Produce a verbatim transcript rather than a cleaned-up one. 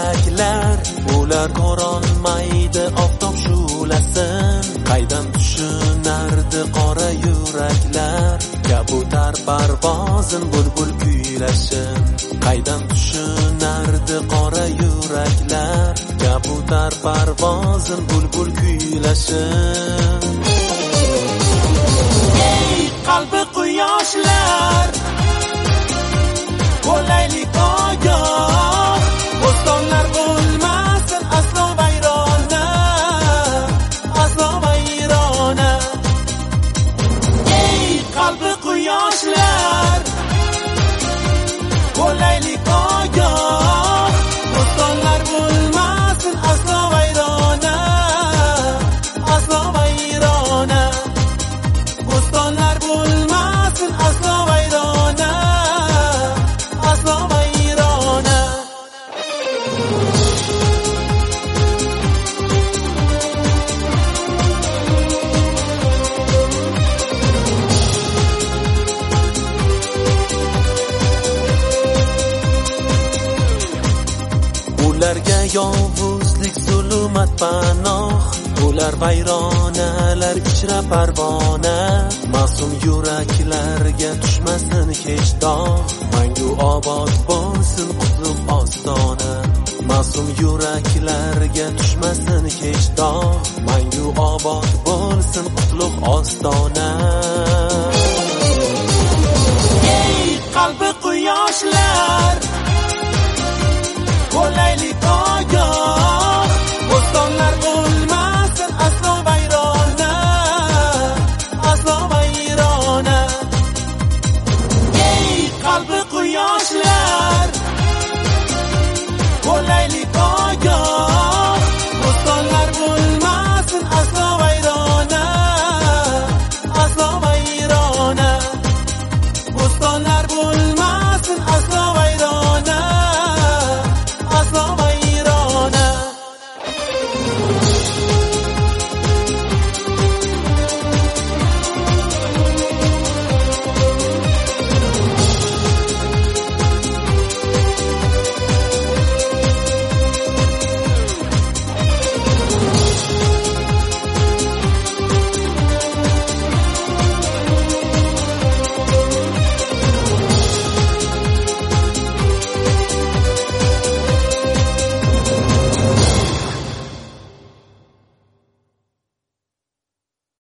yuraklar, ular ko'rolmaydi oftob shu'lasin. Qaydan tushunardi qora yuraklar, kabutar parvozin bulbul kuylashin. Qaydan tushunardi qora yuraklar, kabutar parvozin bulbul kuylashin. Ey qalbi quyoshlar, bo'laylik ogoh, bo'stonlar bo'lmasin aslo vayrona, aslo vayrona. Ey qalbi quyoshlar, bo'laylik ogoh, bo'stonlar bo'lmasin aslo vayrona, aslo vayrona. Bo'stonlar bo'lmasin aslo vayrona, aslo vayrona. Ularga yovuzlik zulmat panoh, ular vayronalar ichra parvona. Ma'sum yuraklarga tushmasin hech dog', mangu obod bo'lsin qutlug' ostona. Ma'sum yuraklarga tushmasin hech dog', mangu obod bo'lsin qutlug' ostona. Ey qalbi quyoshlar,